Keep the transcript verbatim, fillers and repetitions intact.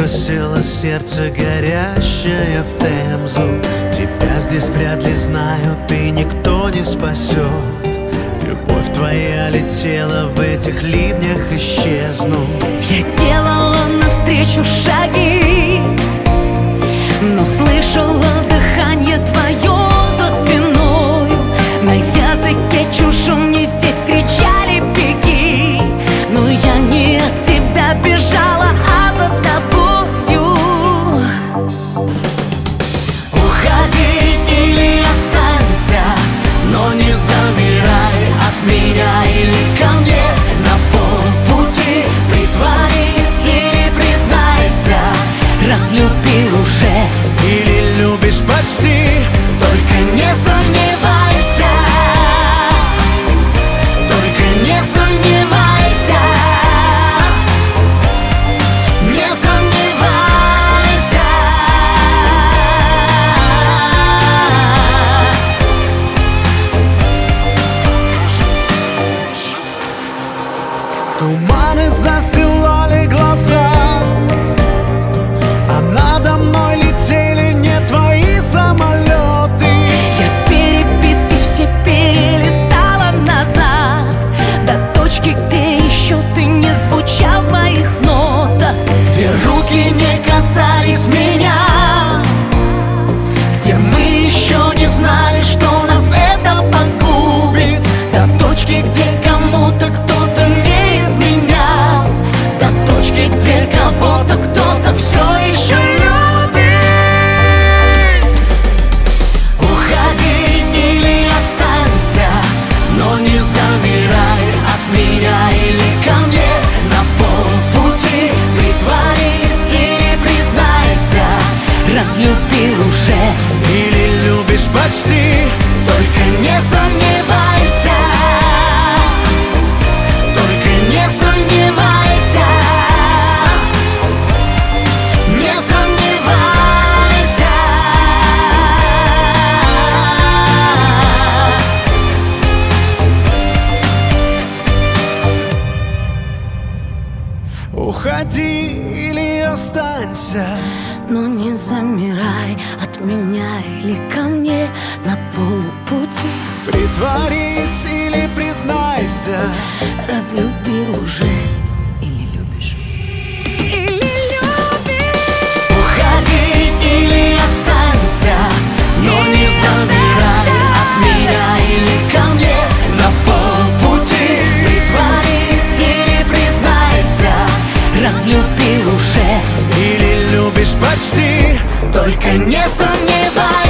бросило сердце горящее в Темзу. Тебя здесь вряд ли знают и никто не спасет. Любовь твоя летела в этих ливнях исчезнуть. Я делала навстречу шаги, но слышала дыхание твое за спиной. На языке чужом мне здесь кричали беги, но я не от тебя бежала, а за тобою. Уходи или останься, но не замирай от меня или ко мне на полпути. Притворись или признайся, разлюбил уже или любишь почти. Только не сомневайся, только не сомневайся, не сомневайся. Туманы застилали глаза, а надо мной летели не твои самолеты. Я переписки все перелистала назад, до точки, где еще ты не звучал в моих нотах, где руки не касались меня, где мы еще не знали, что нас это погубит, до точки, где кому-то кто-то не изменял, до точки, где кого-то кто-то все еще любит. Уходи или останься, но не замирай от меня или ко мне на полпути. Притворись или признайся, разлюбил уже или любишь почти. Только не сомневайся, только не сомневайся, не сомневайся. Уходи или останься, Но не замирай от меня или ко мне на полпути. притворись или признайся, Разлюбил уже или любишь? Или любишь? Уходи или останься, но не замирай от меня или ко мне на полпути. Притворись или признайся, разлюбил уже или любишь почти. только не сомневайся.